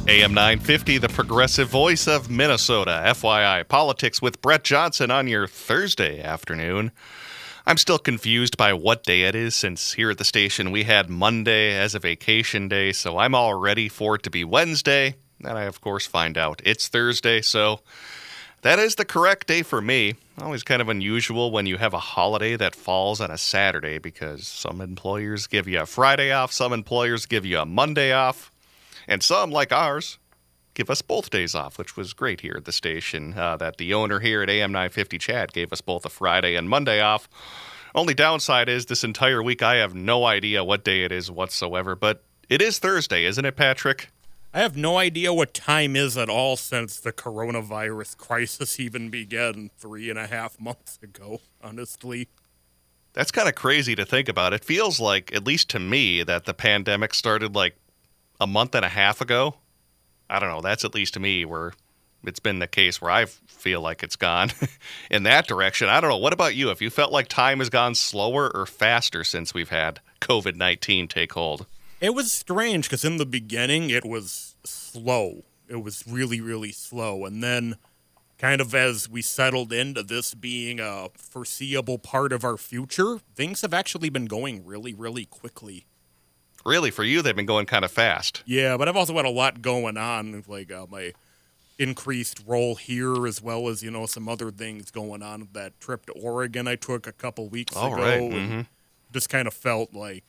AM 950, the progressive voice of Minnesota. FYI, politics with Brett Johnson on your Thursday afternoon. I'm still confused by what day it is, since here at the station we had Monday as a vacation day, so I'm all ready for it to be Wednesday. And I, of course, find out it's Thursday, so that is the correct day for me. Always kind of unusual when you have a holiday that falls on a Saturday, because some employers give you a Friday off, some employers give you a Monday off, and some, like ours, give us both days off, which was great here at the station. That the owner here at AM 950, Chad, gave us both a Friday and Monday off. Only downside is this entire week I have no idea what day it is whatsoever, but it is Thursday, isn't it, Patrick? I have no idea what time is at all since the coronavirus crisis even began 3.5 months ago, honestly. That's kind of crazy to think about. It feels like, at least to me, that the pandemic started like a month and a half ago. I don't know. That's at least to me where it's been the case where I feel like it's gone in that direction. I don't know. What about you? Have you felt like time has gone slower or faster since we've had COVID-19 take hold? It was strange because in the beginning it was slow. It was really, really slow. And then kind of as we settled into this being a foreseeable part of our future, things have actually been going really, really quickly. Really? For you, they've been going kind of fast. Yeah, but I've also had a lot going on, like my increased role here, as well as, some other things going on. That trip to Oregon I took a couple weeks ago. Right. And just kind of felt like,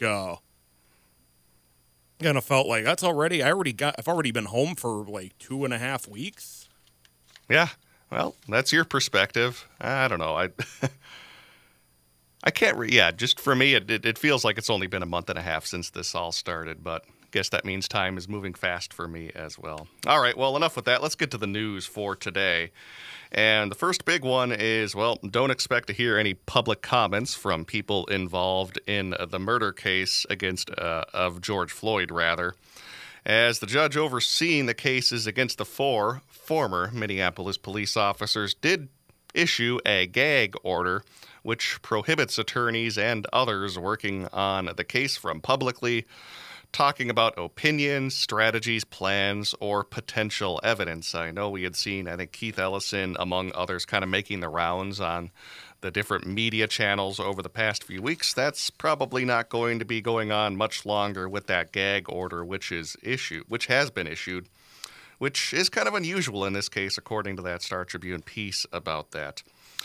that's already, I've already been home for like 2.5 weeks. Yeah. Well, that's your perspective. I don't know. I can't, just for me, it feels like it's only been a month and a half since this all started, but I guess that means time is moving fast for me as well. All right, well, enough with that. Let's get to the news for today. And the first big one is, don't expect to hear any public comments from people involved in the murder case of George Floyd, rather, as the judge overseeing the cases against the 4 former Minneapolis police officers did issue a gag order which prohibits attorneys and others working on the case from publicly talking about opinions, strategies, plans, or potential evidence. I know we had seen, I think, Keith Ellison, among others, kind of making the rounds on the different media channels over the past few weeks. That's probably not going to be going on much longer with that gag order, which has been issued, which is kind of unusual in this case, according to that Star Tribune piece about that.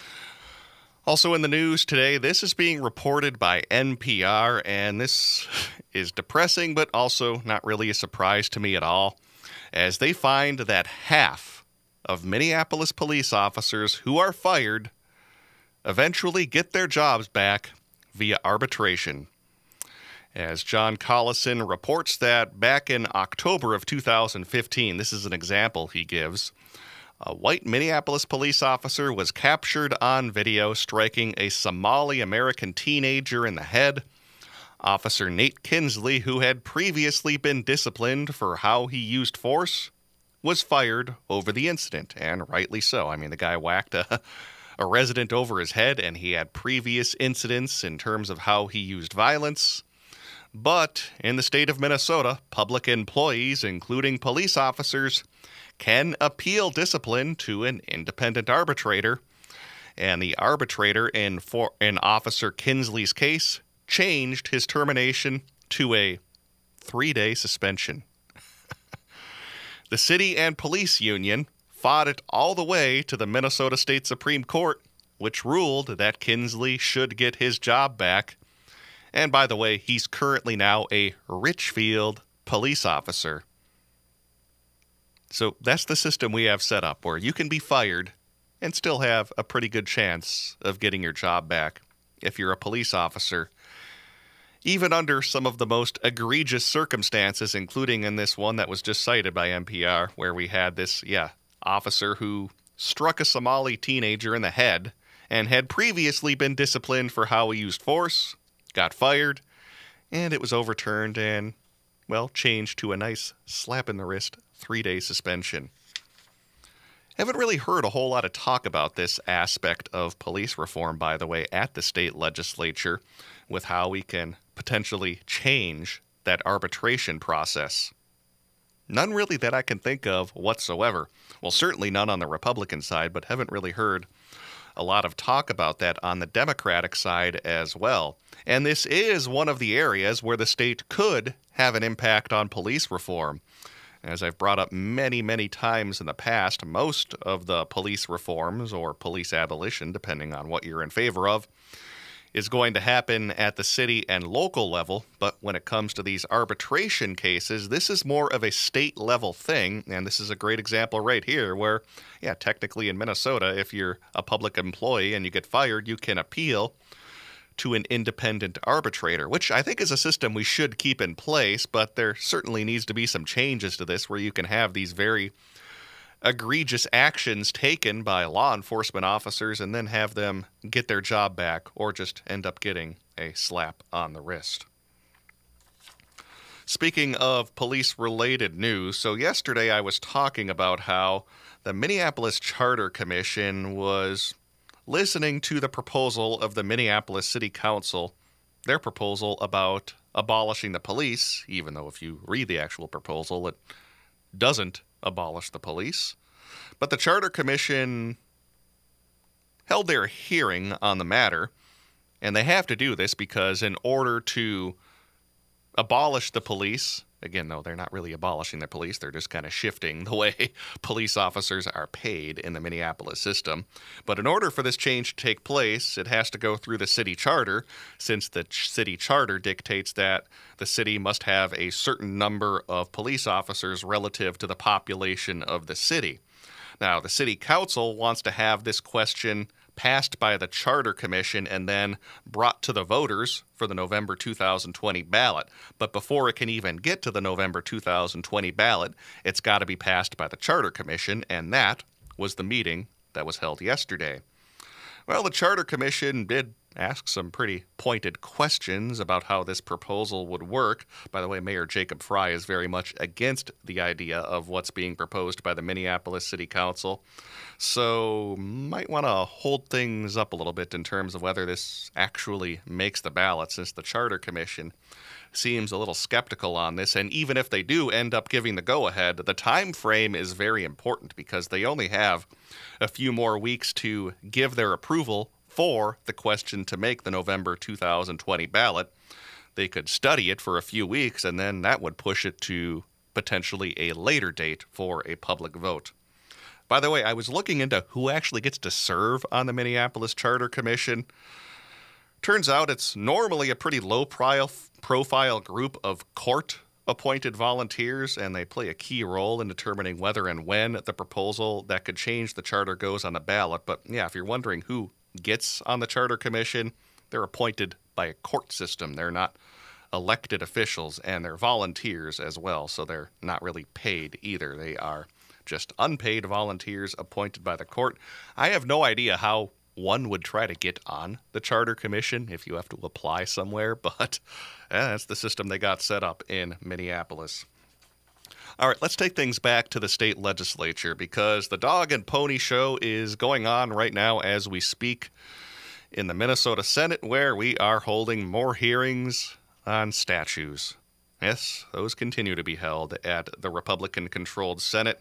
Also in the news today, this is being reported by NPR, and this is depressing, but also not really a surprise to me at all, as they find that half of Minneapolis police officers who are fired eventually get their jobs back via arbitration. As John Collison reports that back in October of 2015, this is an example he gives, a white Minneapolis police officer was captured on video striking a Somali-American teenager in the head. Officer Nate Kinsley, who had previously been disciplined for how he used force, was fired over the incident, and rightly so. I mean, the guy whacked a resident over his head, and he had previous incidents in terms of how he used violence. But in the state of Minnesota, public employees, including police officers, can appeal discipline to an independent arbitrator, and the arbitrator in Officer Kinsley's case changed his termination to a 3-day suspension. The city and police union fought it all the way to the Minnesota State Supreme Court, which ruled that Kinsley should get his job back. And by the way, he's currently now a Richfield police officer. So that's the system we have set up, where you can be fired and still have a pretty good chance of getting your job back if you're a police officer, even under some of the most egregious circumstances, including in this one that was just cited by NPR, where we had this, officer who struck a Somali teenager in the head and had previously been disciplined for how he used force, got fired, and it was overturned and, changed to a nice slap in the wrist 3-day suspension. Haven't really heard a whole lot of talk about this aspect of police reform, by the way, at the state legislature, with how we can potentially change that arbitration process. None really that I can think of whatsoever. Well, certainly none on the Republican side, but haven't really heard a lot of talk about that on the Democratic side as well. And this is one of the areas where the state could have an impact on police reform. As I've brought up many, many times in the past, most of the police reforms or police abolition, depending on what you're in favor of, is going to happen at the city and local level. But when it comes to these arbitration cases, this is more of a state level thing. And this is a great example right here where, yeah, technically in Minnesota, if you're a public employee and you get fired, you can appeal to an independent arbitrator, which I think is a system we should keep in place, but there certainly needs to be some changes to this where you can have these very egregious actions taken by law enforcement officers and then have them get their job back or just end up getting a slap on the wrist. Speaking of police-related news, so yesterday I was talking about how the Minneapolis Charter Commission was listening to the proposal of the Minneapolis City Council, their proposal about abolishing the police, even though if you read the actual proposal, it doesn't abolish the police. But the Charter Commission held their hearing on the matter, and they have to do this because in order to abolish the police, again, though, they're not really abolishing the police, they're just kind of shifting the way police officers are paid in the Minneapolis system. But in order for this change to take place, it has to go through the city charter, since the city charter dictates that the city must have a certain number of police officers relative to the population of the city. Now, the city council wants to have this question passed by the Charter Commission and then brought to the voters for the November 2020 ballot. But before it can even get to the November 2020 ballot, it's got to be passed by the Charter Commission, and that was the meeting that was held yesterday. Well, the Charter Commission did ask some pretty pointed questions about how this proposal would work. By the way, Mayor Jacob Fry is very much against the idea of what's being proposed by the Minneapolis City Council. So might want to hold things up a little bit in terms of whether this actually makes the ballot, since the Charter Commission seems a little skeptical on this. And even if they do end up giving the go-ahead, the time frame is very important because they only have a few more weeks to give their approval for the question to make the November 2020 ballot. They could study it for a few weeks, and then that would push it to potentially a later date for a public vote. By the way, I was looking into who actually gets to serve on the Minneapolis Charter Commission. Turns out it's normally a pretty low-profile group of court-appointed volunteers, and they play a key role in determining whether and when the proposal that could change the charter goes on the ballot. But yeah, if you're wondering who gets on the Charter Commission, they're appointed by a court system. They're not elected officials, and they're volunteers as well, so they're not really paid either. They are just unpaid volunteers appointed by the court. I have no idea how one would try to get on the Charter Commission if you have to apply somewhere, but that's the system they got set up in Minneapolis. All right, let's take things back to the state legislature because the dog and pony show is going on right now as we speak in the Minnesota Senate, where we are holding more hearings on statues. Yes, those continue to be held at the Republican-controlled Senate.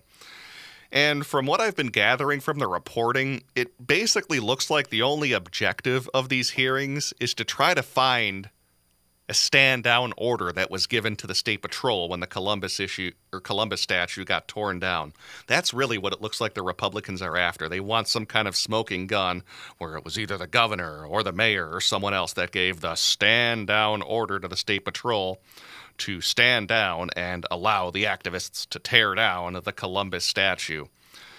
And from what I've been gathering from the reporting, it basically looks like the only objective of these hearings is to try to find a stand-down order that was given to the State Patrol when the Columbus statue got torn down. That's really what it looks like the Republicans are after. They want some kind of smoking gun where it was either the governor or the mayor or someone else that gave the stand-down order to the State Patrol to stand down and allow the activists to tear down the Columbus statue.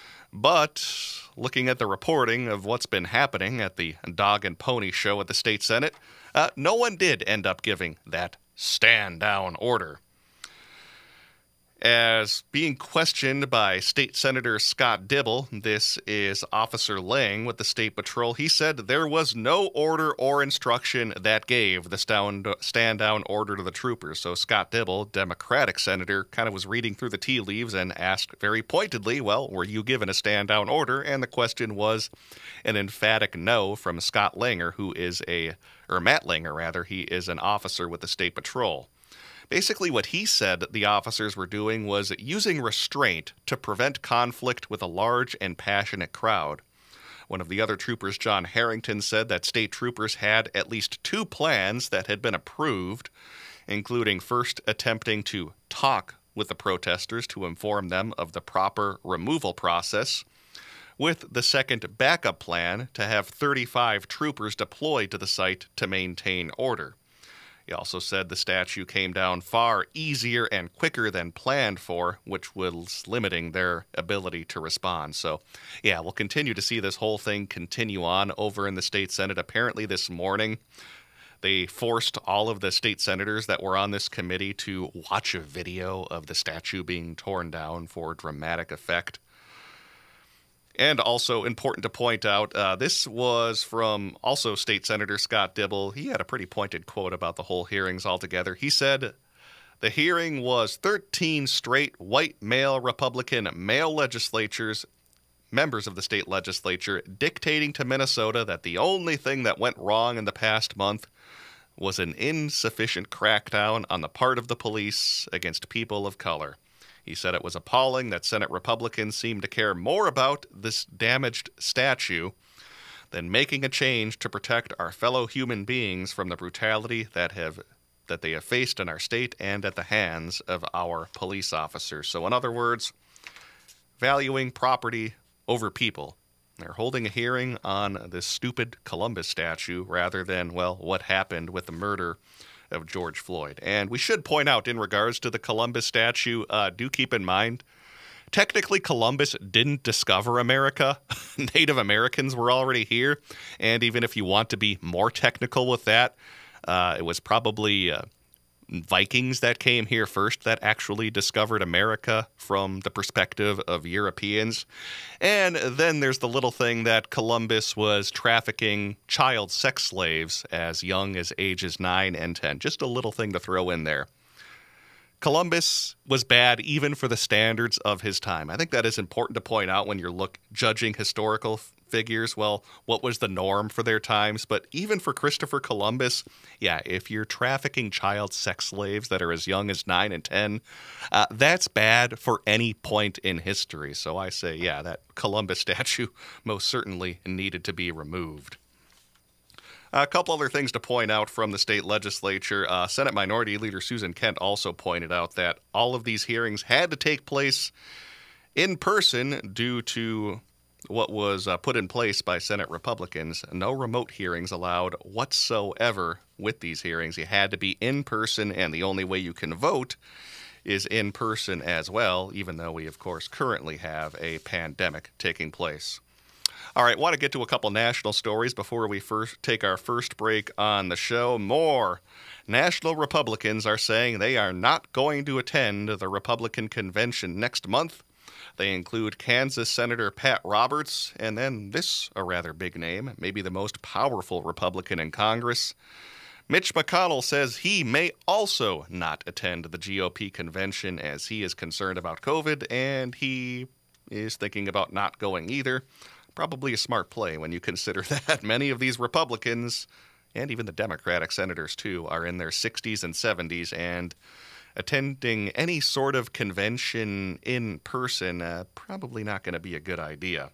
But looking at the reporting of what's been happening at the dog and pony show at the state Senate, no one did end up giving that stand-down order. As being questioned by State Senator Scott Dibble, this is Officer Lang with the State Patrol, he said there was no order or instruction that gave the stand-down order to the troopers. So Scott Dibble, Democratic senator, kind of was reading through the tea leaves and asked very pointedly, well, were you given a stand-down order? And the question was an emphatic no from Matt Langer, he is an officer with the State Patrol. Basically, what he said the officers were doing was using restraint to prevent conflict with a large and passionate crowd. One of the other troopers, John Harrington, said that state troopers had at least 2 plans that had been approved, including first attempting to talk with the protesters to inform them of the proper removal process, with the second backup plan to have 35 troopers deployed to the site to maintain order. He also said the statue came down far easier and quicker than planned for, which was limiting their ability to respond. So, yeah, we'll continue to see this whole thing continue on over in the state Senate. Apparently this morning, they forced all of the state senators that were on this committee to watch a video of the statue being torn down for dramatic effect. And also important to point out, this was from also State Senator Scott Dibble. He had a pretty pointed quote about the whole hearings altogether. He said, "The hearing was 13 straight white male Republican male legislatures, members of the state legislature, dictating to Minnesota that the only thing that went wrong in the past month was an insufficient crackdown on the part of the police against people of color." He said it was appalling that Senate Republicans seemed to care more about this damaged statue than making a change to protect our fellow human beings from the brutality that they have faced in our state and at the hands of our police officers. So in other words, valuing property over people. They're holding a hearing on this stupid Columbus statue rather than, well, what happened with the murder of George Floyd. And we should point out in regards to the Columbus statue, do keep in mind, technically Columbus didn't discover America. Native Americans were already here. And even if you want to be more technical with that, it was probably Vikings that came here first that actually discovered America from the perspective of Europeans. And then there's the little thing that Columbus was trafficking child sex slaves as young as ages 9 and 10. Just a little thing to throw in there. Columbus was bad even for the standards of his time. I think that is important to point out when you're judging historical figures. Well, what was the norm for their times? But even for Christopher Columbus, yeah, if you're trafficking child sex slaves that are as young as 9 and 10, that's bad for any point in history. So I say, yeah, that Columbus statue most certainly needed to be removed. A couple other things to point out from the state legislature. Senate Minority Leader Susan Kent also pointed out that all of these hearings had to take place in person due to what was put in place by Senate Republicans. No remote hearings allowed whatsoever with these hearings. You had to be in person, and the only way you can vote is in person as well, even though we, of course, currently have a pandemic taking place. All right, want to get to a couple national stories before we first take our first break on the show. More national Republicans are saying they are not going to attend the Republican convention next month. They include Kansas Senator Pat Roberts, and then this, a rather big name, maybe the most powerful Republican in Congress. Mitch McConnell says he may also not attend the GOP convention as he is concerned about COVID, and he is thinking about not going either. Probably a smart play when you consider that many of these Republicans, and even the Democratic senators too, are in their 60s and 70s, and attending any sort of convention in person, probably not going to be a good idea.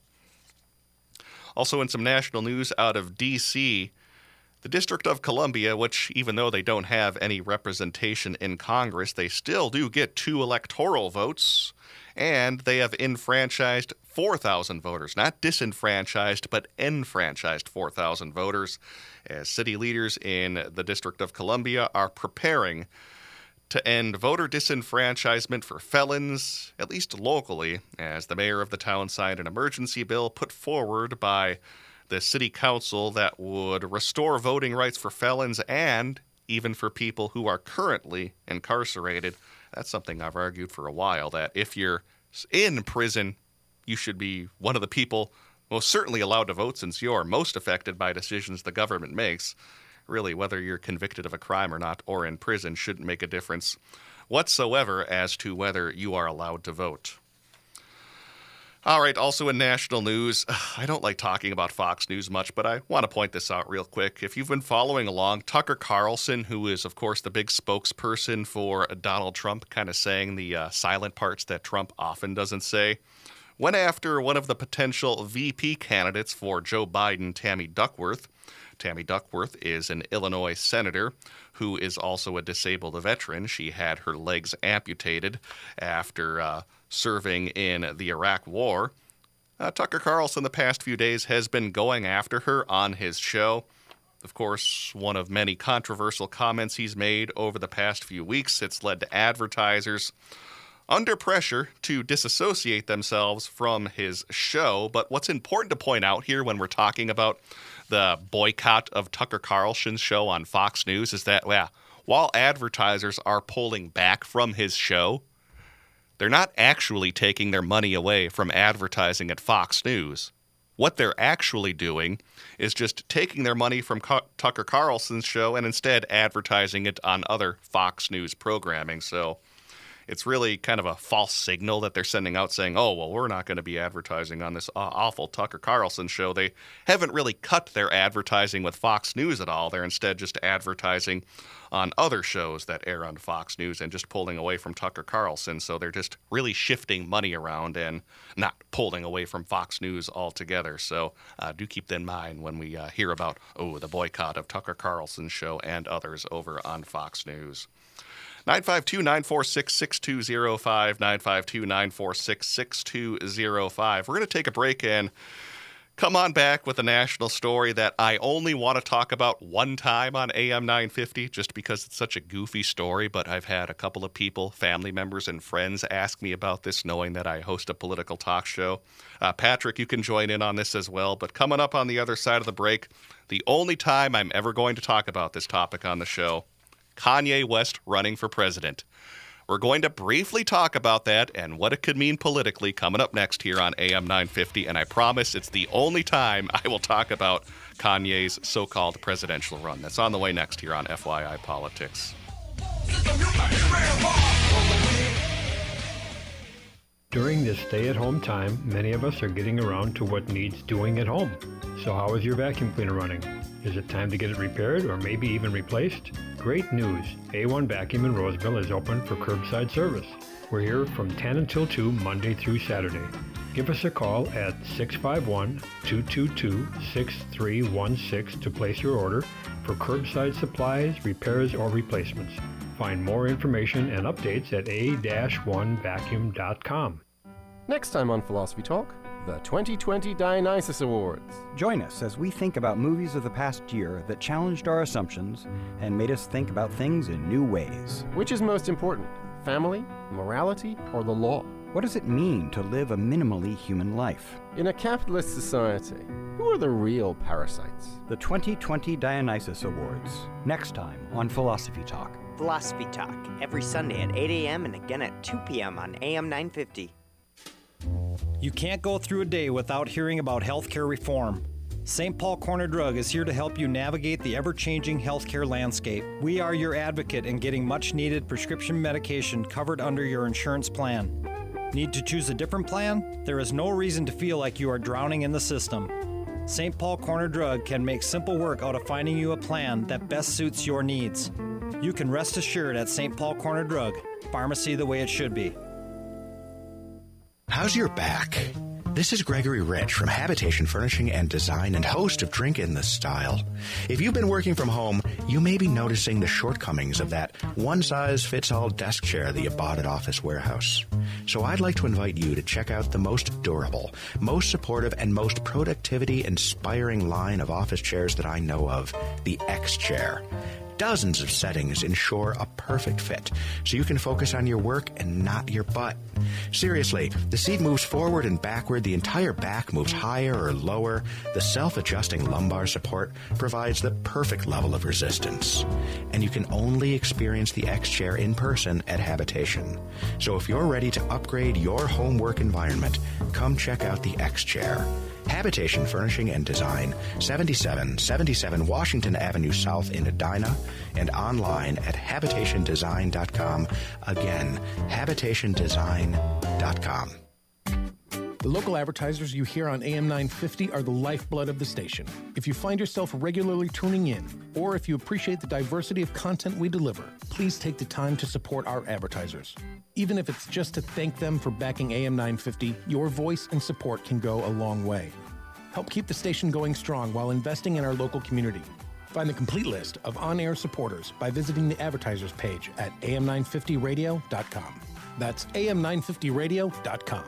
Also in some national news out of D.C., the District of Columbia, which even though they don't have any representation in Congress, they still do get 2 electoral votes, and they have enfranchised 4,000 voters. Not disenfranchised, but enfranchised 4,000 voters, as city leaders in the District of Columbia are preparing to end voter disenfranchisement for felons, at least locally, as the mayor of the town signed an emergency bill put forward by the city council that would restore voting rights for felons and even for people who are currently incarcerated. That's something I've argued for a while, that if you're in prison, you should be one of the people most certainly allowed to vote, since you're most affected by decisions the government makes. Really, whether you're convicted of a crime or not, or in prison, shouldn't make a difference whatsoever as to whether you are allowed to vote. All right, also in national news, I don't like talking about Fox News much, but I want to point this out real quick. If you've been following along, Tucker Carlson, who is, of course, the big spokesperson for Donald Trump, kind of saying the silent parts that Trump often doesn't say, went after one of the potential VP candidates for Joe Biden, Tammy Duckworth. Tammy Duckworth is an Illinois senator who is also a disabled veteran. She had her legs amputated after serving in the Iraq War. Tucker Carlson the past few days has been going after her on his show. Of course, one of many controversial comments he's made over the past few weeks. It's led to advertisers under pressure to disassociate themselves from his show. But what's important to point out here when we're talking about the boycott of Tucker Carlson's show on Fox News is that, while advertisers are pulling back from his show, they're not actually taking their money away from advertising at Fox News. What they're actually doing is just taking their money from Tucker Carlson's show and instead advertising it on other Fox News programming. So it's really kind of a false signal that they're sending out saying, oh, well, we're not going to be advertising on this awful Tucker Carlson show. They haven't really cut their advertising with Fox News at all. They're instead just advertising on other shows that air on Fox News and just pulling away from Tucker Carlson. So they're just really shifting money around and not pulling away from Fox News altogether. So do keep that in mind when we hear about, the boycott of Tucker Carlson's show and others over on Fox News. 952-946-6205, 952-946-6205. We're going to take a break and come on back with a national story that I only want to talk about one time on AM 950 just because it's such a goofy story, but I've had a couple of people, family members and friends ask me about this knowing that I host a political talk show. Patrick, you can join in on this as well, but coming up on the other side of the break, the only time I'm ever going to talk about this topic on the show, Kanye West running for president. We're going to briefly talk about that and what it could mean politically coming up next here on AM 950, and I promise it's the only time I will talk about Kanye's so-called presidential run. That's on the way next here on FYI Politics. During this stay-at-home time, many of us are getting around to what needs doing at home. So how is your vacuum cleaner running? Is it time to get it repaired or maybe even replaced? Great news! A1 Vacuum in Roseville is open for curbside service. We're here from 10 until 2 Monday through Saturday. Give us a call at 651-222-6316 to place your order for curbside supplies, repairs, or replacements. Find more information and updates at a-1vacuum.com. Next time on Philosophy Talk, the 2020 Dionysus Awards. Join us as we think about movies of the past year that challenged our assumptions and made us think about things in new ways. Which is most important, family, morality, or the law? What does it mean to live a minimally human life? In a capitalist society, who are the real parasites? The 2020 Dionysus Awards. Next time on Philosophy Talk. Philosophy Talk, every Sunday at 8 a.m. and again at 2 p.m. on AM 950. You can't go through a day without hearing about healthcare reform. St. Paul Corner Drug is here to help you navigate the ever-changing healthcare landscape. We are your advocate in getting much-needed prescription medication covered under your insurance plan. Need to choose a different plan? There is no reason to feel like you are drowning in the system. St. Paul Corner Drug can make simple work out of finding you a plan that best suits your needs. You can rest assured at St. Paul Corner Drug, pharmacy the way it should be. How's your back? This is Gregory Rich from Habitation Furnishing and Design and host of Drink in the Style. If you've been working from home, you may be noticing the shortcomings of that one-size-fits-all desk chair that you bought at Office Warehouse. So I'd like to invite you to check out the most durable, most supportive, and most productivity-inspiring line of office chairs that I know of, the X-Chair. Dozens of settings ensure a perfect fit, so you can focus on your work and not your butt. Seriously, the seat moves forward and backward, the entire back moves higher or lower, the self-adjusting lumbar support provides the perfect level of resistance. And you can only experience the X-Chair in person at Habitation. So if you're ready to upgrade your home work environment, come check out the X-Chair. Habitation Furnishing and Design, 7777 Washington Avenue South in Edina, and online at habitationdesign.com. Again, habitationdesign.com. The local advertisers you hear on AM 950 are the lifeblood of the station. If you find yourself regularly tuning in, or if you appreciate the diversity of content we deliver, please take the time to support our advertisers. Even if it's just to thank them for backing AM 950, your voice and support can go a long way. Help keep the station going strong while investing in our local community. Find the complete list of on-air supporters by visiting the advertisers page at am950radio.com. That's am950radio.com.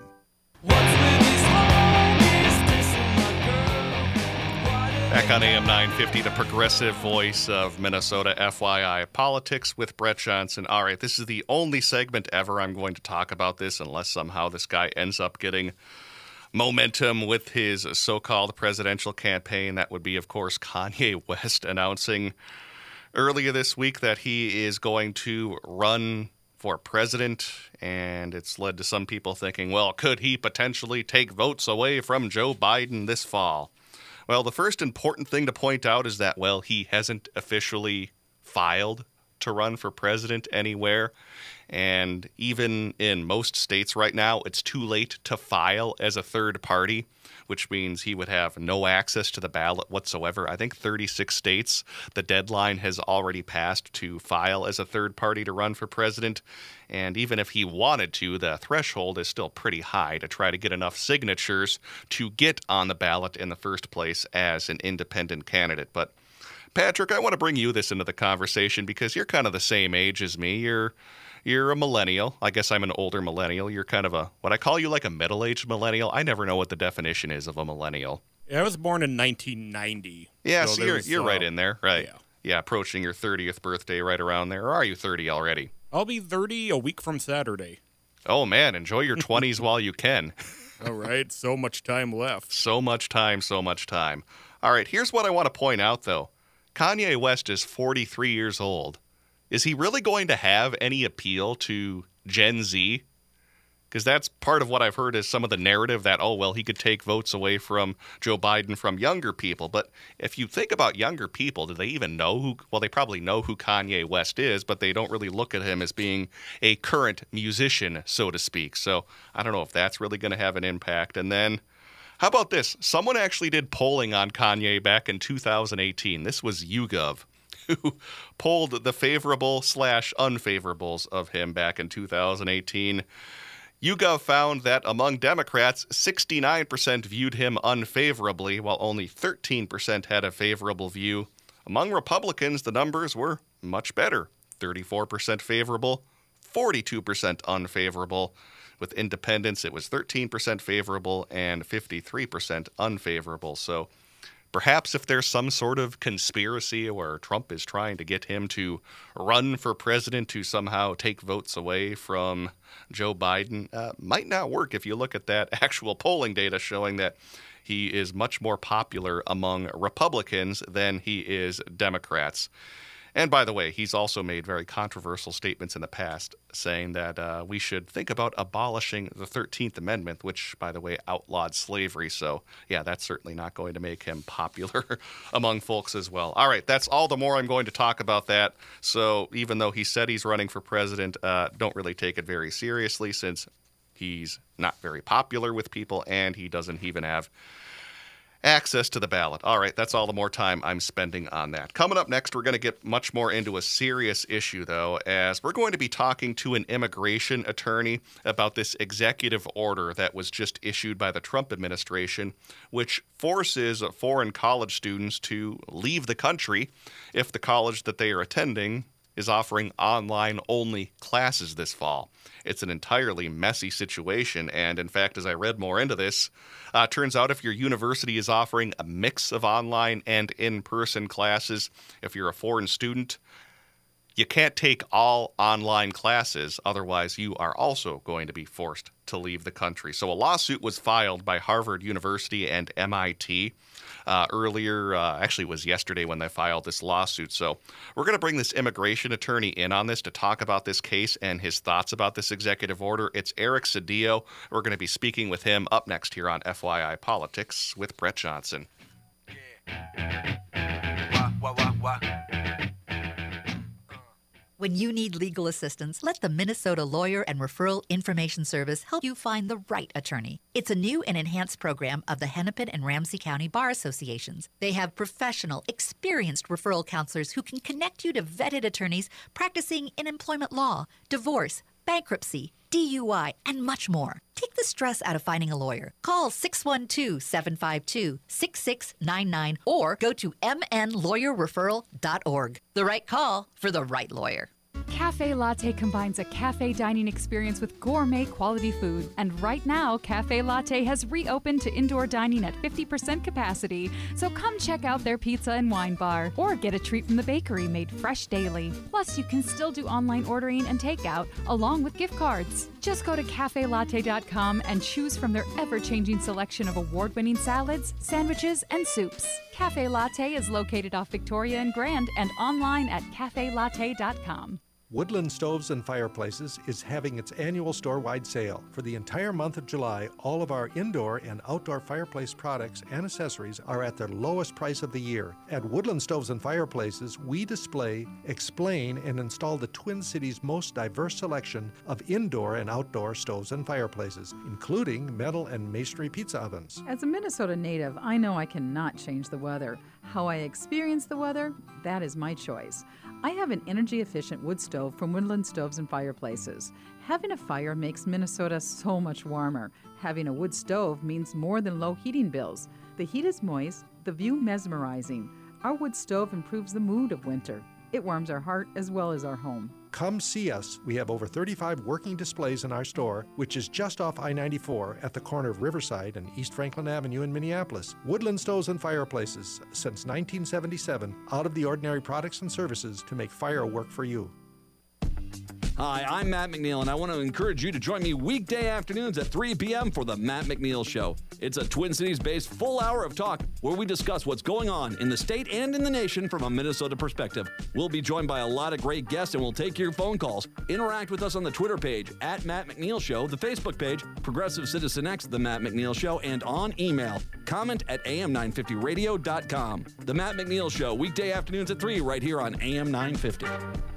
Back on AM 950, the progressive voice of Minnesota, FYI Politics with Brett Johnson. All right, this is the only segment ever I'm going to talk about this unless somehow this guy ends up getting momentum with his so-called presidential campaign. That would be, of course, Kanye West announcing earlier this week that he is going to run for president, and it's led to some people thinking, well, could he potentially take votes away from Joe Biden this fall? Well, the first important thing to point out is that, well, he hasn't officially filed to run for president anywhere. And even in most states right now, it's too late to file as a third party, which means he would have no access to the ballot whatsoever. I think 36 states, the deadline has already passed to file as a third party to run for president. And even if he wanted to, the threshold is still pretty high to try to get enough signatures to get on the ballot in the first place as an independent candidate. But Patrick, I want to bring you this into the conversation because you're kind of the same age as me. You're a millennial. I guess I'm an older millennial. You're kind of what I call you like a middle-aged millennial. I never know what the definition is of a millennial. Yeah, I was born in 1990. Yeah, so you're right in there, right? Yeah, approaching your 30th birthday right around there. Or are you 30 already? I'll be 30 a week from Saturday. Oh, man, enjoy your 20s while you can. All right, so much time left. So much time. All right, here's what I want to point out, though. Kanye West is 43 years old. Is he really going to have any appeal to Gen Z? Because that's part of what I've heard is some of the narrative that, oh, well, he could take votes away from Joe Biden from younger people. But if you think about younger people, do they even know who, well, they probably know who Kanye West is, but they don't really look at him as being a current musician, so to speak. So I don't know if that's really going to have an impact. And then how about this? Someone actually did polling on Kanye back in 2018. This was YouGov, who polled the favorable/unfavorables of him back in 2018. YouGov found that among Democrats, 69% viewed him unfavorably, while only 13% had a favorable view. Among Republicans, the numbers were much better. 34% favorable, 42% unfavorable. With independents, it was 13% favorable and 53% unfavorable. So perhaps if there's some sort of conspiracy where Trump is trying to get him to run for president to somehow take votes away from Joe Biden, might not work if you look at that actual polling data showing that he is much more popular among Republicans than he is Democrats. And by the way, he's also made very controversial statements in the past saying that we should think about abolishing the 13th Amendment, which, by the way, outlawed slavery. So, yeah, that's certainly not going to make him popular among folks as well. All right, that's all the more I'm going to talk about that. So even though he said he's running for president, don't really take it very seriously since he's not very popular with people and he doesn't even have access to the ballot. All right, that's all the more time I'm spending on that. Coming up next, we're going to get much more into a serious issue, though, as we're going to be talking to an immigration attorney about this executive order that was just issued by the Trump administration, which forces foreign college students to leave the country if the college that they are attending is offering online-only classes this fall. It's an entirely messy situation, and in fact, as I read more into this, turns out if your university is offering a mix of online and in-person classes, if you're a foreign student, you can't take all online classes, otherwise you are also going to be forced to leave the country. So a lawsuit was filed by Harvard University and MIT earlier, actually it was yesterday when they filed this lawsuit. So we're going to bring this immigration attorney in on this to talk about this case and his thoughts about this executive order. It's Eric Cedillo. We're going to be speaking with him up next here on FYI Politics with Brett Johnson. When you need legal assistance, let the Minnesota Lawyer and Referral Information Service help you find the right attorney. It's a new and enhanced program of the Hennepin and Ramsey County Bar Associations. They have professional, experienced referral counselors who can connect you to vetted attorneys practicing in employment law, divorce, bankruptcy, DUI, and much more. Take the stress out of finding a lawyer. Call 612-752-6699 or go to mnlawyerreferral.org. The right call for the right lawyer. Cafe Latte combines a cafe dining experience with gourmet quality food. And right now, Cafe Latte has reopened to indoor dining at 50% capacity. So come check out their pizza and wine bar or get a treat from the bakery made fresh daily. Plus, you can still do online ordering and takeout along with gift cards. Just go to cafelatte.com and choose from their ever-changing selection of award-winning salads, sandwiches, and soups. Cafe Latte is located off Victoria and Grand and online at cafelatte.com. Woodland Stoves and Fireplaces is having its annual store-wide sale. For the entire month of July, all of our indoor and outdoor fireplace products and accessories are at their lowest price of the year. At Woodland Stoves and Fireplaces, we display, explain, and install the Twin Cities' most diverse selection of indoor and outdoor stoves and fireplaces, including metal and masonry pizza ovens. As a Minnesota native, I know I cannot change the weather. How I experience the weather, that is my choice. I have an energy-efficient wood stove from Woodland Stoves and Fireplaces. Having a fire makes Minnesota so much warmer. Having a wood stove means more than low heating bills. The heat is moist, the view mesmerizing. Our wood stove improves the mood of winter. It warms our heart as well as our home. Come see us. We have over 35 working displays in our store, which is just off I-94 at the corner of Riverside and East Franklin Avenue in Minneapolis. Woodland Stoves and Fireplaces, since 1977, out of the ordinary products and services to make fire work for you. Hi, I'm Matt McNeil, and I want to encourage you to join me weekday afternoons at 3 p.m. for The Matt McNeil Show. It's a Twin Cities-based full hour of talk where we discuss what's going on in the state and in the nation from a Minnesota perspective. We'll be joined by a lot of great guests, and we'll take your phone calls. Interact with us on the Twitter page, @Matt McNeil Show, the Facebook page, Progressive Citizen X, The Matt McNeil Show, and on email. Comment at am950radio.com. The Matt McNeil Show, weekday afternoons at 3 right here on AM 950.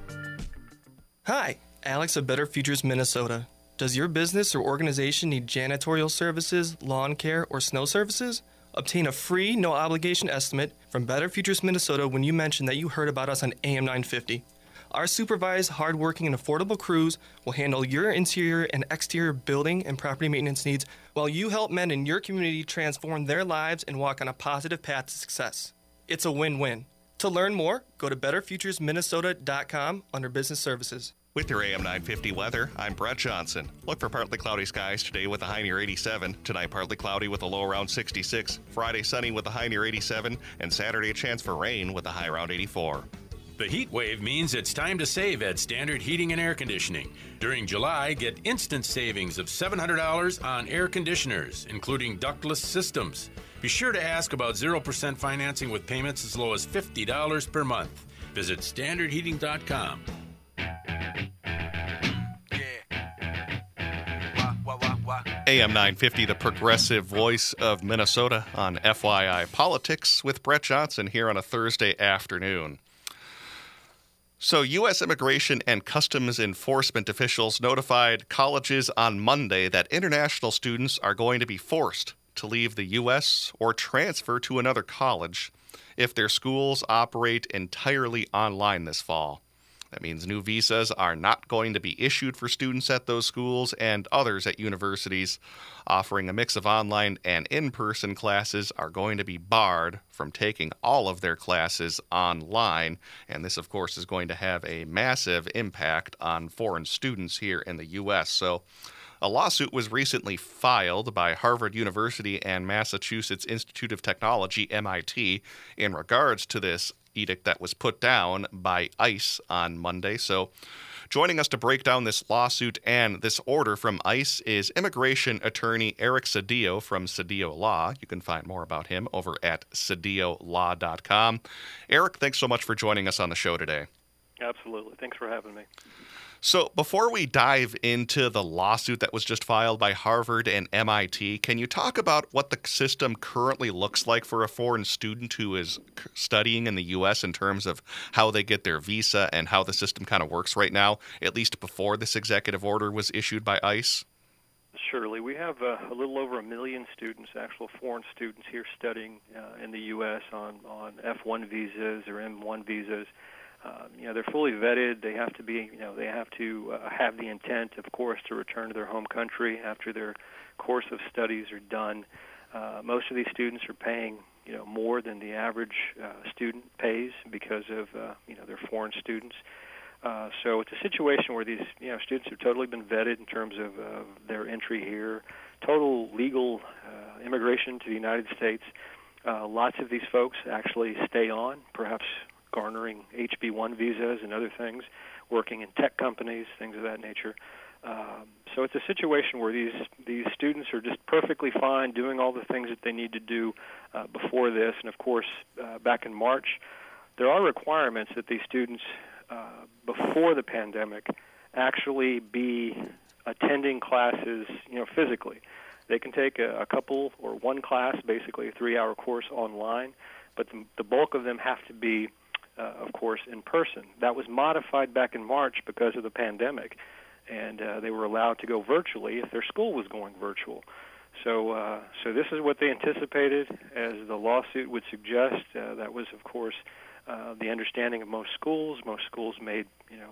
Hi, Alex of Better Futures Minnesota. Does your business or organization need janitorial services, lawn care, or snow services? Obtain a free, no-obligation estimate from Better Futures Minnesota when you mention that you heard about us on AM 950. Our supervised, hardworking, and affordable crews will handle your interior and exterior building and property maintenance needs while you help men in your community transform their lives and walk on a positive path to success. It's a win-win. To learn more, go to betterfuturesminnesota.com under Business Services. With your AM 950 weather, I'm Brett Johnson. Look for partly cloudy skies today with a high near 87. Tonight, partly cloudy with a low around 66. Friday, sunny with a high near 87. And Saturday, a chance for rain with a high around 84. The heat wave means it's time to save at Standard Heating and Air Conditioning. During July, get instant savings of $700 on air conditioners, including ductless systems. Be sure to ask about 0% financing with payments as low as $50 per month. Visit standardheating.com. AM 950, the progressive voice of Minnesota on FYI Politics with Brett Johnson here on a Thursday afternoon. So, U.S. Immigration and Customs Enforcement officials notified colleges on Monday that international students are going to be forced to leave the U.S. or transfer to another college if their schools operate entirely online this fall. That means new visas are not going to be issued for students at those schools, and others at universities offering a mix of online and in-person classes are going to be barred from taking all of their classes online. And this, of course, is going to have a massive impact on foreign students here in the U.S. So a lawsuit was recently filed by Harvard University and Massachusetts Institute of Technology, MIT, in regards to this edict that was put down by ICE on Monday. So joining us to break down this lawsuit and this order from ICE is immigration attorney Eric Cedillo from Cedillo Law. You can find more about him over at cedillolaw.com. Eric, thanks so much for joining us on the show today. Absolutely. Thanks for having me. So before we dive into the lawsuit that was just filed by Harvard and MIT, can you talk about what the system currently looks like for a foreign student who is studying in the U.S. in terms of how they get their visa and how the system kind of works right now, at least before this executive order was issued by ICE? Surely. We have a little over 1 million students, actual foreign students here studying in the U.S. on F1 visas or M1 visas. They're fully vetted. They have to be, they have to have the intent, of course, to return to their home country after their course of studies are done. Most of these students are paying, more than the average student pays because of, they're foreign students. So it's a situation where these, students have totally been vetted in terms of their entry here, total legal immigration to the United States. Lots of these folks actually stay on, perhaps garnering HB1 visas and other things, working in tech companies, things of that nature. So it's a situation where these students are just perfectly fine doing all the things that they need to do before this. And, of course, back in March, there are requirements that these students, before the pandemic, actually be attending classes, physically. They can take a couple or one class, basically a 3-hour course online, but the bulk of them have to be of course, in person. That was modified back in March because of the pandemic, and they were allowed to go virtually if their school was going virtual. So this is what they anticipated, as the lawsuit would suggest. That was, of course, the understanding of most schools. Most schools made,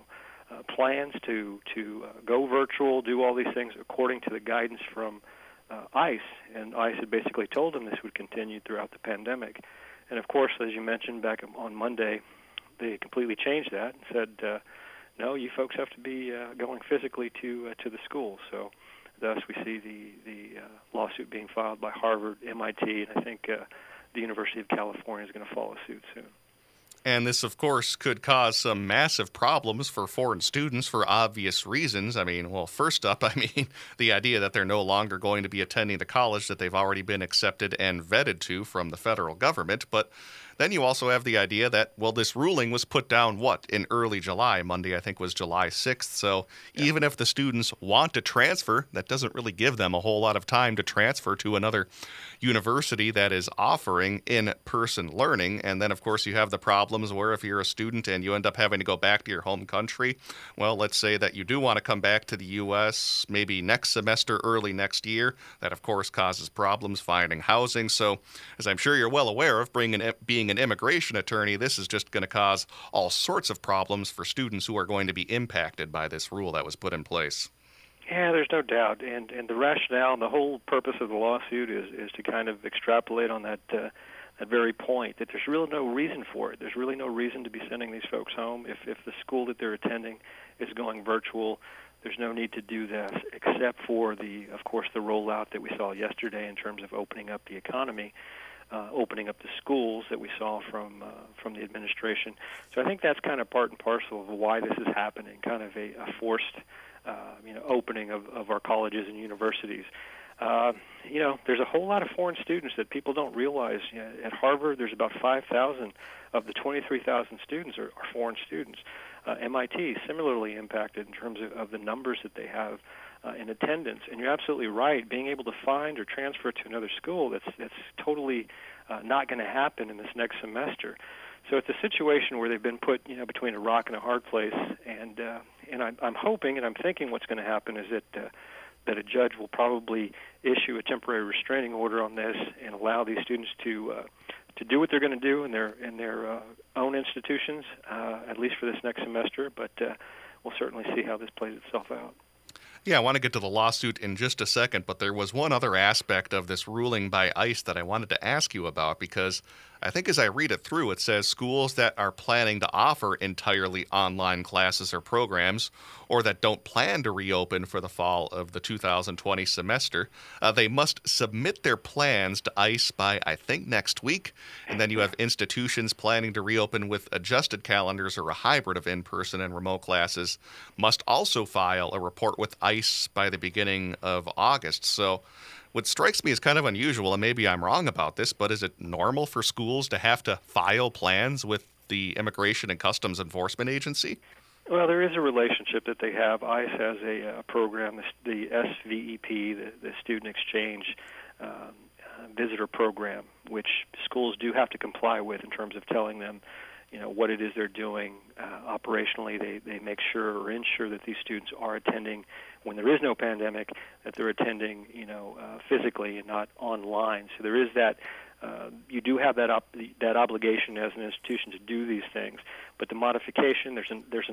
plans to go virtual, do all these things according to the guidance from ICE, and ICE had basically told them this would continue throughout the pandemic. And, of course, as you mentioned back on Monday, they completely changed that and said, no, you folks have to be going physically to the school. So thus we see the lawsuit being filed by Harvard, MIT, and I think the University of California is going to follow suit soon. And this, of course, could cause some massive problems for foreign students for obvious reasons. I mean, well, first up, the idea that they're no longer going to be attending the college that they've already been accepted and vetted to from the federal government. But then you also have the idea that, well, this ruling was put down, in early July. Monday, I think, was July 6th. So even if the students want to transfer, that doesn't really give them a whole lot of time to transfer to another university that is offering in-person learning. And then, of course, you have the problems where if you're a student and you end up having to go back to your home country, well, let's say that you do want to come back to the U.S. maybe next semester, early next year. That, of course, causes problems finding housing. So, as I'm sure you're well aware of, being an immigration attorney, this is just going to cause all sorts of problems for students who are going to be impacted by this rule that was put in place. Yeah, there's no doubt. And the rationale and the whole purpose of the lawsuit is to kind of extrapolate on that very point, that there's really no reason for it. There's really no reason to be sending these folks home. If the school that they're attending is going virtual, there's no need to do that, except for of course, the rollout that we saw yesterday in terms of opening up the economy, opening up the schools that we saw from the administration. So I think that's kind of part and parcel of why this is happening, kind of a forced opening of our colleges and universities. There's a whole lot of foreign students that people don't realize. At Harvard, there's about 5,000 of the 23,000 students are foreign students. MIT similarly impacted in terms of the numbers that they have in attendance. And you're absolutely right. Being able to find or transfer to another school, that's totally not going to happen in this next semester. So it's a situation where they've been put, between a rock and a hard place. And I'm hoping and I'm thinking what's going to happen is that a judge will probably issue a temporary restraining order on this and allow these students to do what they're going to do in their own institutions, at least for this next semester. But we'll certainly see how this plays itself out. Yeah, I want to get to the lawsuit in just a second, but there was one other aspect of this ruling by ICE that I wanted to ask you about, because I think as I read it through, it says schools that are planning to offer entirely online classes or programs, or that don't plan to reopen for the fall of the 2020 semester, they must submit their plans to ICE by, I think, next week. And then you have institutions planning to reopen with adjusted calendars or a hybrid of in-person and remote classes must also file a report with ICE by the beginning of August. So what strikes me as kind of unusual, and maybe I'm wrong about this, but is it normal for schools to have to file plans with the Immigration and Customs Enforcement Agency? Well, there is a relationship that they have. ICE has a program, the SVEP, the Student Exchange Visitor Program, which schools do have to comply with in terms of telling them, what it is they're doing operationally. They make sure or ensure that these students are attending when there is no pandemic, that they're attending, physically and not online. So there is that. You do have that obligation as an institution to do these things, but the modification there's an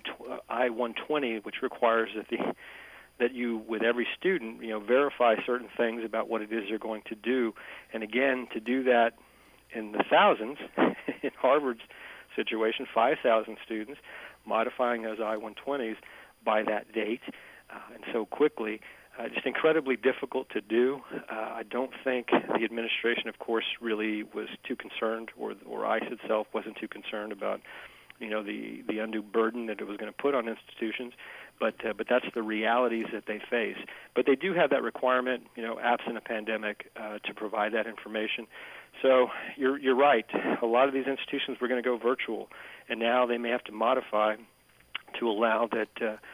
I-120 which requires that you, with every student, verify certain things about what it is they're going to do, and again, to do that in the thousands, in Harvard's situation, 5,000 students modifying those I-120s by that date, and so quickly. Just incredibly difficult to do. I don't think the administration, of course, really was too concerned, or ICE itself wasn't too concerned about, the undue burden that it was going to put on institutions. But that's the realities that they face. But they do have that requirement, absent a pandemic, to provide that information. So you're right. A lot of these institutions were going to go virtual, and now they may have to modify to allow that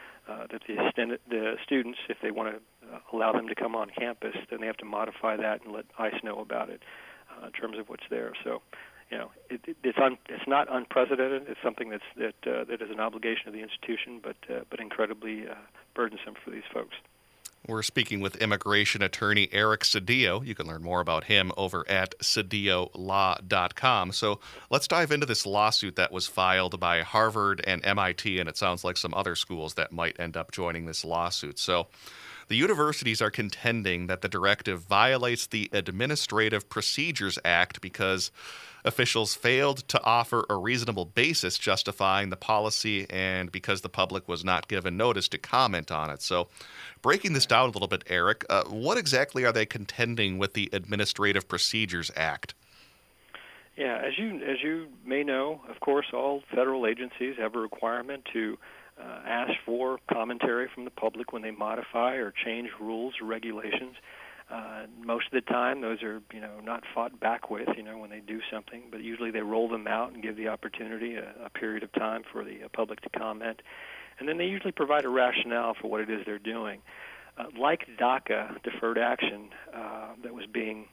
the students, if they want to allow them to come on campus, then they have to modify that and let ICE know about it in terms of what's there. So, it's not unprecedented. It's something that is an obligation of the institution, but incredibly burdensome for these folks. We're speaking with immigration attorney Eric Cedillo. You can learn more about him over at cedillolaw.com. So let's dive into this lawsuit that was filed by Harvard and MIT, and it sounds like some other schools that might end up joining this lawsuit. So the universities are contending that the directive violates the Administrative Procedures Act because officials failed to offer a reasonable basis justifying the policy and because the public was not given notice to comment on it. So breaking this down a little bit, Eric, what exactly are they contending with the Administrative Procedures Act? Yeah, as you may know, of course, all federal agencies have a requirement to ask for commentary from the public when they modify or change rules or regulations. Most of the time, those are not fought back with when they do something, but usually they roll them out and give the opportunity a period of time for the public to comment, and then they usually provide a rationale for what it is they're doing. Like DACA, deferred action, that was being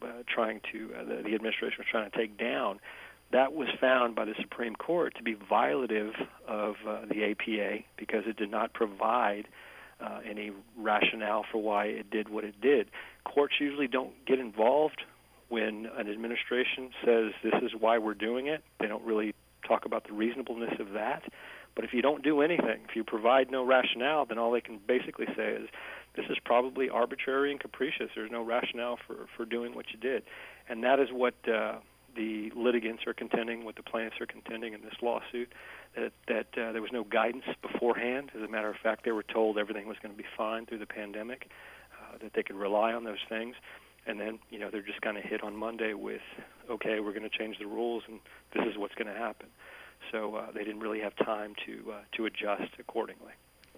the administration was trying to take down. That was found by the Supreme Court to be violative of the APA because it did not provide any rationale for why it did what it did. Courts usually don't get involved when an administration says this is why we're doing it. They don't really talk about the reasonableness of that. But if you don't do anything, if you provide no rationale, then all they can basically say is this is probably arbitrary and capricious. There's no rationale for doing what you did. And that is what the litigants are contending, what the plaintiffs are contending in this lawsuit, that there was no guidance beforehand. As a matter of fact, they were told everything was going to be fine through the pandemic, that they could rely on those things. And then, they're just kind of hit on Monday with, okay, we're going to change the rules, and this is what's going to happen. So they didn't really have time to adjust accordingly.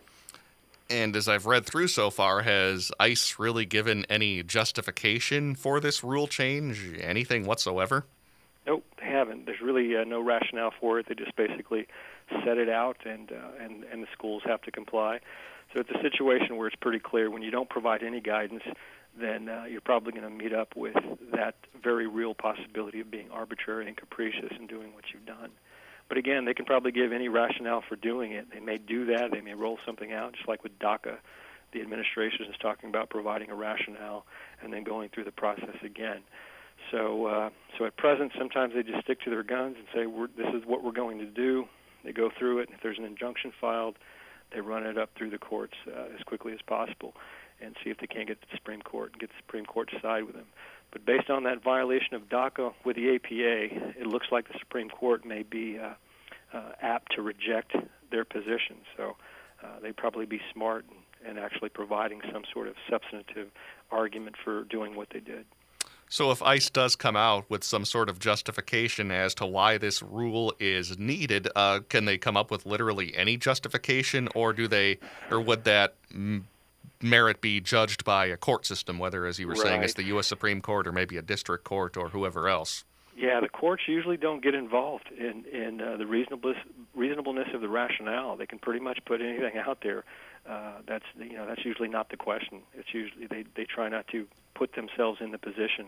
And as I've read through so far, has ICE really given any justification for this rule change, anything whatsoever? Nope, they haven't. There's really no rationale for it. They just basically set it out, and the schools have to comply. So it's a situation where it's pretty clear when you don't provide any guidance, then you're probably going to meet up with that very real possibility of being arbitrary and capricious in doing what you've done. But again, they can probably give any rationale for doing it. They may do that. They may roll something out, just like with DACA. The administration is talking about providing a rationale and then going through the process again. So at present, sometimes they just stick to their guns and say, this is what we're going to do. They go through it, and if there's an injunction filed, they run it up through the courts as quickly as possible and see if they can't get to the Supreme Court and get the Supreme Court to side with them. But based on that violation of DACA with the APA, it looks like the Supreme Court may be apt to reject their position. So they'd probably be smart in actually providing some sort of substantive argument for doing what they did. So if ICE does come out with some sort of justification as to why this rule is needed, can they come up with literally any justification, or would that merit be judged by a court system, whether, as you were saying, it's the U.S. Supreme Court or maybe a district court or whoever else? Yeah, the courts usually don't get involved in the reasonableness of the rationale. They can pretty much put anything out there. That's usually not the question. It's usually they try not to put themselves in the position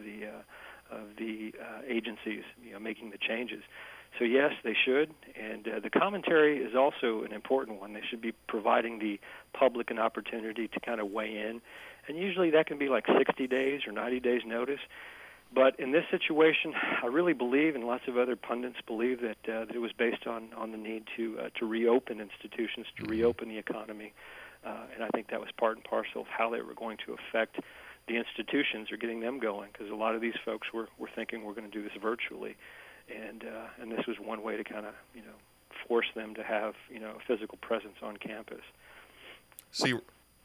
of the agencies making the changes. So yes, they should, and the commentary is also an important one. They should be providing the public an opportunity to kind of weigh in, and usually that can be like 60 days or 90 days notice. But in this situation, I really believe, and lots of other pundits believe, that it was based on the need to reopen institutions, to reopen the economy, and I think that was part and parcel of how they were going to affect the institutions or getting them going, because a lot of these folks were thinking we're going to do this virtually, and this was one way to kind of force them to have a physical presence on campus. See,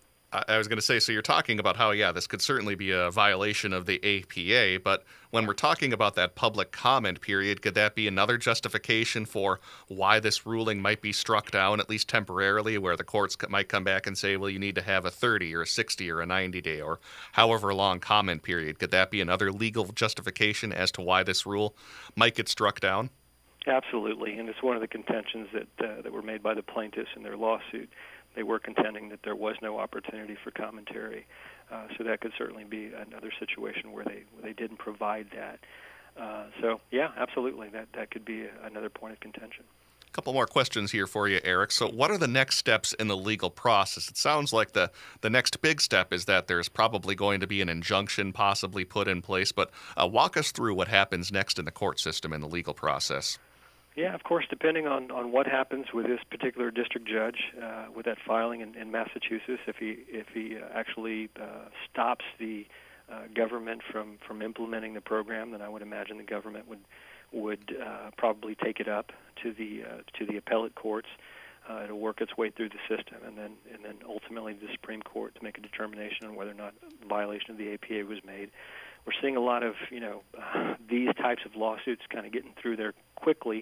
I was going to say, so you're talking about how, this could certainly be a violation of the APA, but when we're talking about that public comment period, could that be another justification for why this ruling might be struck down, at least temporarily, where the courts might come back and say, well, you need to have a 30 or a 60 or a 90-day or however long comment period? Could that be another legal justification as to why this rule might get struck down? Absolutely, and it's one of the contentions that were made by the plaintiffs in their lawsuit. They were contending that there was no opportunity for commentary, so that could certainly be another situation where they didn't provide that. So, yeah, absolutely, that could be another point of contention. A couple more questions here for you, Eric. So what are the next steps in the legal process? It sounds like the next big step is that there's probably going to be an injunction possibly put in place, but walk us through what happens next in the court system in the legal process. Yeah, of course, depending on what happens with this particular district judge with that filing in Massachusetts, if he actually stops the government from implementing the program, then I would imagine the government would probably take it up to the appellate courts. It'll work its way through the system, and then ultimately the Supreme Court to make a determination on whether or not a violation of the APA was made. We're seeing a lot of these types of lawsuits kind of getting through there quickly.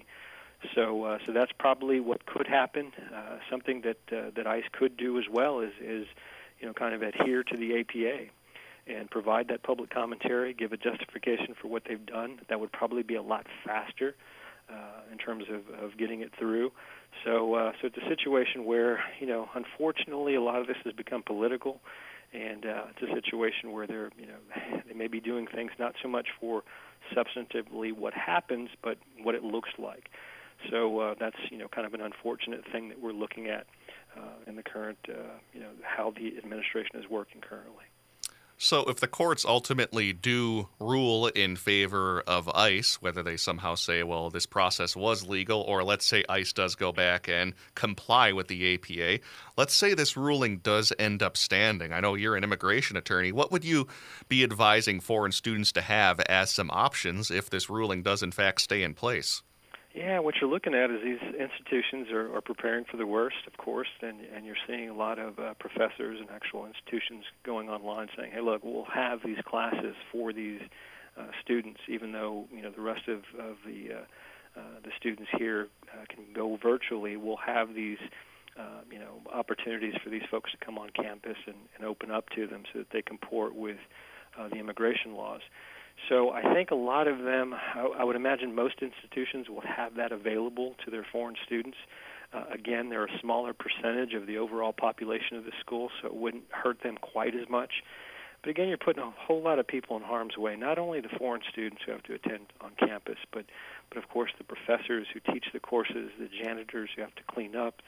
So that's probably what could happen. Something that ICE could do as well is kind of adhere to the APA and provide that public commentary, give a justification for what they've done. That would probably be a lot faster in terms of getting it through. So it's a situation where unfortunately a lot of this has become political, and it's a situation where they may be doing things not so much for substantively what happens, but what it looks like. So that's kind of an unfortunate thing that we're looking at in the current how the administration is working currently. So if the courts ultimately do rule in favor of ICE, whether they somehow say, well, this process was legal, or let's say ICE does go back and comply with the APA, let's say this ruling does end up standing. I know you're an immigration attorney. What would you be advising foreign students to have as some options if this ruling does in fact stay in place? Yeah, what you're looking at is these institutions are preparing for the worst, of course, and you're seeing a lot of professors and actual institutions going online saying, hey, look, we'll have these classes for these students, even though the rest of the students here can go virtually. We'll have these opportunities for these folks to come on campus and open up to them so that they comport with the immigration laws. So I think a lot of them, I would imagine most institutions will have that available to their foreign students. Again, they're a smaller percentage of the overall population of the school, so it wouldn't hurt them quite as much. But again, you're putting a whole lot of people in harm's way, not only the foreign students who have to attend on campus, but of course the professors who teach the courses, the janitors who have to clean up,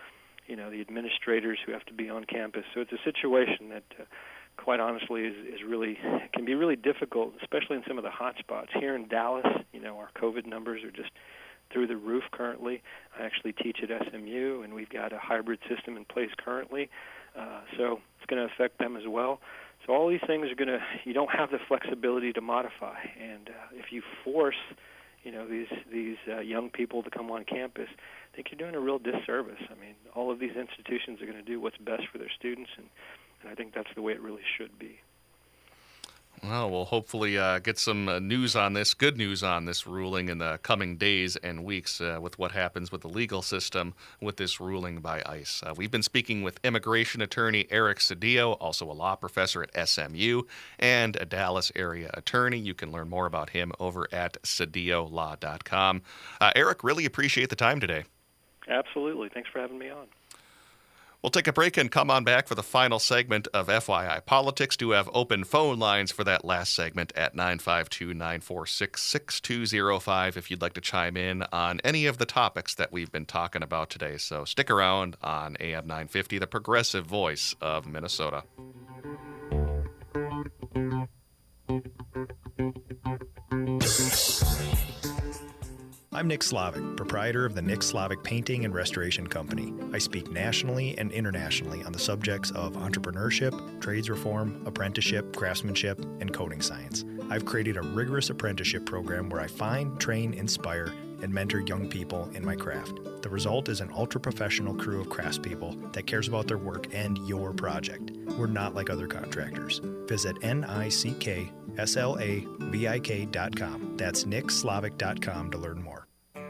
the administrators who have to be on campus. So it's a situation that quite honestly, is really can be really difficult, especially in some of the hot spots. Here in Dallas, our COVID numbers are just through the roof currently. I actually teach at SMU, and we've got a hybrid system in place currently, so it's going to affect them as well. So all these things are you don't have the flexibility to modify, and if you force, these young people to come on campus, I think you're doing a real disservice. I mean, all of these institutions are going to do what's best for their students, and I think that's the way it really should be. Well, we'll hopefully get some news on this, good news on this ruling in the coming days and weeks with what happens with the legal system with this ruling by ICE. We've been speaking with immigration attorney Eric Cedillo, also a law professor at SMU, and a Dallas area attorney. You can learn more about him over at cedillolaw.com. Eric, really appreciate the time today. Absolutely. Thanks for having me on. We'll take a break and come on back for the final segment of FYI Politics. Do have open phone lines for that last segment at 952-946-6205 if you'd like to chime in on any of the topics that we've been talking about today. So stick around on AM 950, the progressive voice of Minnesota. I'm Nick Slavik, proprietor of the Nick Slavik Painting and Restoration Company. I speak nationally and internationally on the subjects of entrepreneurship, trades reform, apprenticeship, craftsmanship, and coding science. I've created a rigorous apprenticeship program where I find, train, inspire, and mentor young people in my craft. The result is an ultra-professional crew of craftspeople that cares about their work and your project. We're not like other contractors. Visit nickslavik.com. That's nickslavik.com to learn more.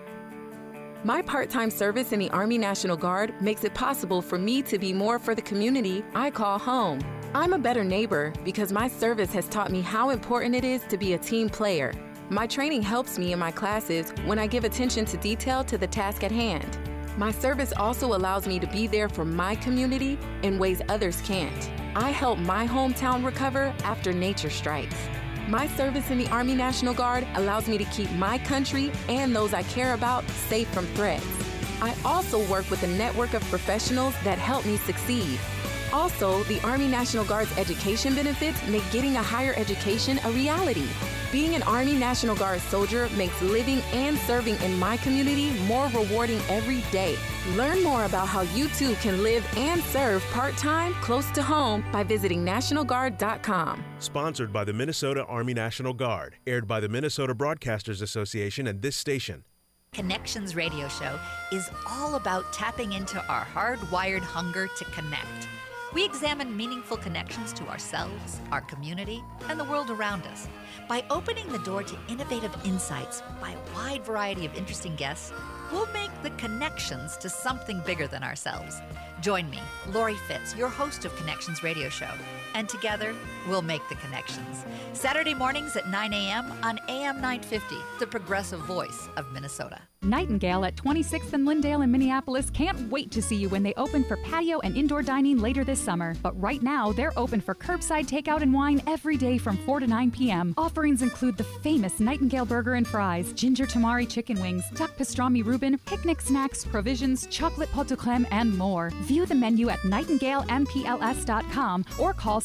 My part-time service in the Army National Guard makes it possible for me to be more for the community I call home. I'm a better neighbor because my service has taught me how important it is to be a team player. My training helps me in my classes when I give attention to detail to the task at hand. My service also allows me to be there for my community in ways others can't. I help my hometown recover after nature strikes. My service in the Army National Guard allows me to keep my country and those I care about safe from threats. I also work with a network of professionals that help me succeed. Also, the Army National Guard's education benefits make getting a higher education a reality. Being an Army National Guard soldier makes living and serving in my community more rewarding every day. Learn more about how you too can live and serve part-time close to home by visiting NationalGuard.com. Sponsored by the Minnesota Army National Guard. Aired by the Minnesota Broadcasters Association and this station. Connections Radio Show is all about tapping into our hardwired hunger to connect. We examine meaningful connections to ourselves, our community, and the world around us. By opening the door to innovative insights by a wide variety of interesting guests, we'll make the connections to something bigger than ourselves. Join me, Lori Fitz, your host of Connections Radio Show, and together we'll make the connections. Saturday mornings at 9 a.m. on AM 950, the progressive voice of Minnesota. Nightingale at 26th and Lindale in Minneapolis can't wait to see you when they open for patio and indoor dining later this summer. But right now, they're open for curbside takeout and wine every day from 4 to 9 p.m. Offerings include the famous Nightingale Burger and Fries, ginger tamari chicken wings, duck pastrami Reuben, picnic snacks, provisions, chocolate pot de crème, and more. View the menu at nightingalepls.com or call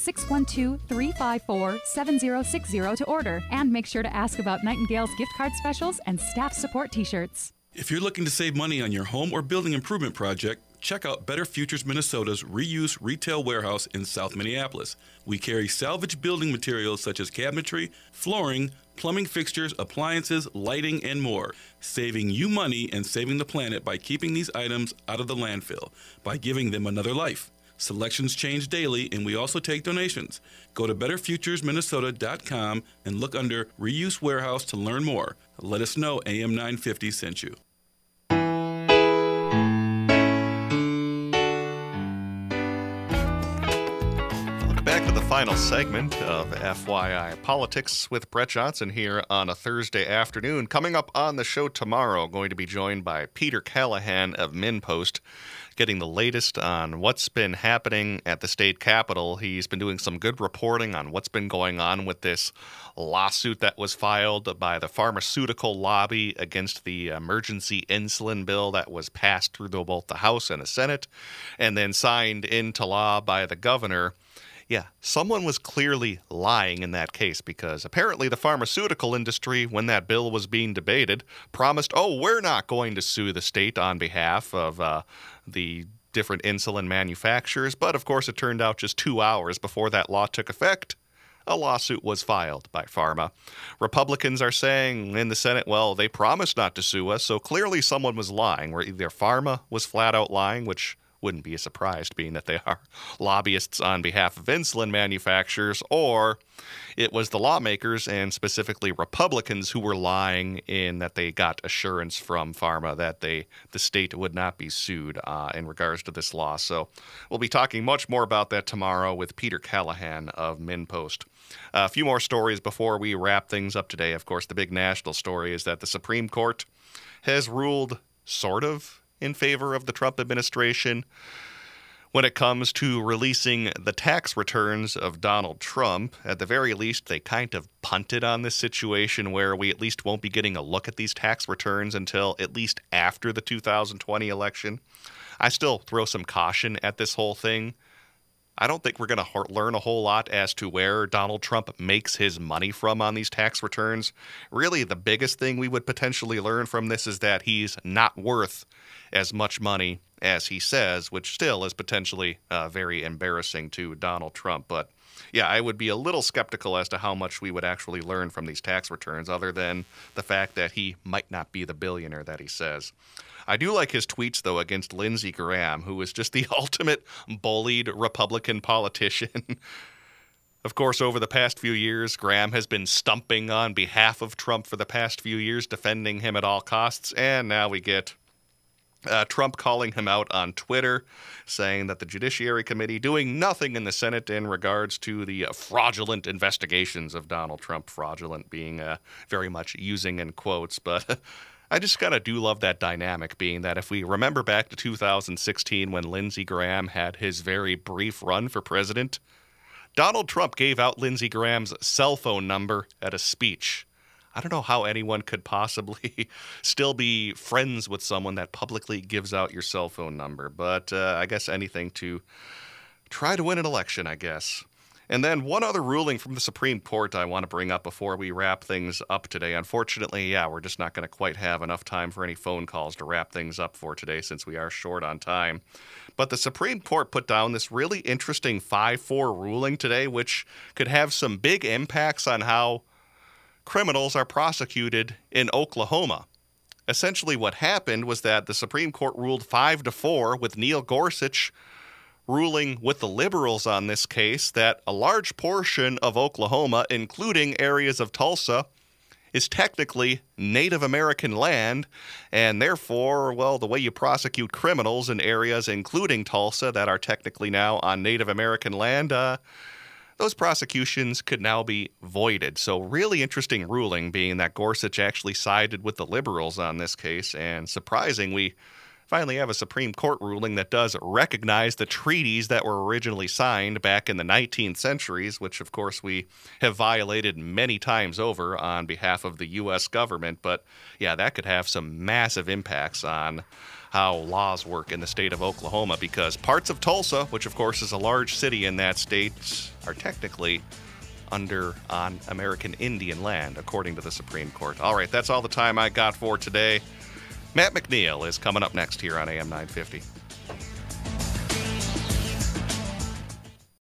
612-354-7060 to order. And make sure to ask about Nightingale's gift card specials and staff support t-shirts. If you're looking to save money on your home or building improvement project, check out Better Futures Minnesota's reuse retail warehouse in South Minneapolis. We carry salvage building materials such as cabinetry, flooring, plumbing fixtures, appliances, lighting, and more, saving you money and saving the planet by keeping these items out of the landfill, by giving them another life. Selections change daily, and we also take donations. Go to BetterFuturesMinnesota.com and look under Reuse Warehouse to learn more. Let us know AM 950 sent you. Back to the final segment of FYI Politics with Brett Johnson here on a Thursday afternoon. Coming up on the show tomorrow, going to be joined by Peter Callahan of MinnPost, getting the latest on what's been happening at the state capitol. He's been doing some good reporting on what's been going on with this lawsuit that was filed by the pharmaceutical lobby against the emergency insulin bill that was passed through both the House and the Senate and then signed into law by the governor. Yeah, someone was clearly lying in that case because apparently the pharmaceutical industry, when that bill was being debated, promised, we're not going to sue the state on behalf of the different insulin manufacturers. But, of course, it turned out just 2 hours before that law took effect, a lawsuit was filed by pharma. Republicans are saying in the Senate, well, they promised not to sue us, so clearly someone was lying, where either pharma was flat out lying, which wouldn't be surprised, being that they are lobbyists on behalf of insulin manufacturers, or it was the lawmakers and specifically Republicans who were lying in that they got assurance from pharma that the state would not be sued in regards to this law. So we'll be talking much more about that tomorrow with Peter Callahan of MinnPost. A few more stories before we wrap things up today. Of course, the big national story is that the Supreme Court has ruled sort of in favor of the Trump administration when it comes to releasing the tax returns of Donald Trump. At the very least, they kind of punted on this situation where we at least won't be getting a look at these tax returns until at least after the 2020 election. I still throw some caution at this whole thing. I don't think we're going to learn a whole lot as to where Donald Trump makes his money from on these tax returns. Really, the biggest thing we would potentially learn from this is that he's not worth as much money as he says, which still is potentially very embarrassing to Donald Trump. But yeah, I would be a little skeptical as to how much we would actually learn from these tax returns, other than the fact that he might not be the billionaire that he says. I do like his tweets, though, against Lindsey Graham, who is just the ultimate bullied Republican politician. Of course, over the past few years, Graham has been stumping on behalf of Trump for the past few years, defending him at all costs, and now we get Trump calling him out on Twitter, saying that the Judiciary Committee doing nothing in the Senate in regards to the fraudulent investigations of Donald Trump, fraudulent being very much using in quotes, but I just kind of do love that dynamic, being that if we remember back to 2016 when Lindsey Graham had his very brief run for president, Donald Trump gave out Lindsey Graham's cell phone number at a speech. I don't know how anyone could possibly still be friends with someone that publicly gives out your cell phone number, but I guess anything to try to win an election, I guess. And then one other ruling from the Supreme Court I want to bring up before we wrap things up today. Unfortunately, we're just not going to quite have enough time for any phone calls to wrap things up for today since we are short on time. But the Supreme Court put down this really interesting 5-4 ruling today, which could have some big impacts on how criminals are prosecuted in Oklahoma. Essentially what happened was that the Supreme Court ruled 5-4 with Neil Gorsuch ruling with the liberals on this case that a large portion of Oklahoma, including areas of Tulsa, is technically Native American land, and therefore, well, the way you prosecute criminals in areas including Tulsa that are technically now on Native American land, those prosecutions could now be voided. So really interesting ruling, being that Gorsuch actually sided with the liberals on this case, and surprising, we finally have a Supreme Court ruling that does recognize the treaties that were originally signed back in the 19th centuries, which of course we have violated many times over on behalf of the U.S. government. But yeah, that could have some massive impacts on how laws work in the state of Oklahoma, because parts of Tulsa, which of course is a large city in that state, are technically on American Indian land, according to the Supreme Court. All right, that's all the time I got for today. Matt McNeil is coming up next here on AM 950.